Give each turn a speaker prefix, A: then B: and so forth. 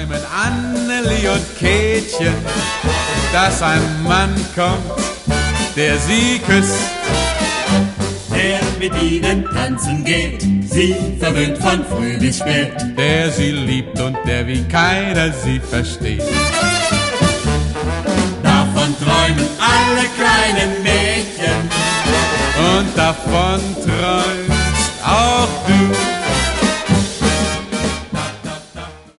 A: träumen Anneli und Kätchen, dass ein Mann kommt, der sie küsst,
B: der mit ihnen tanzen geht, sie verwöhnt von früh bis spät,
A: der sie liebt und der wie keiner sie versteht.
B: Davon träumen alle kleinen Mädchen
A: und davon träumen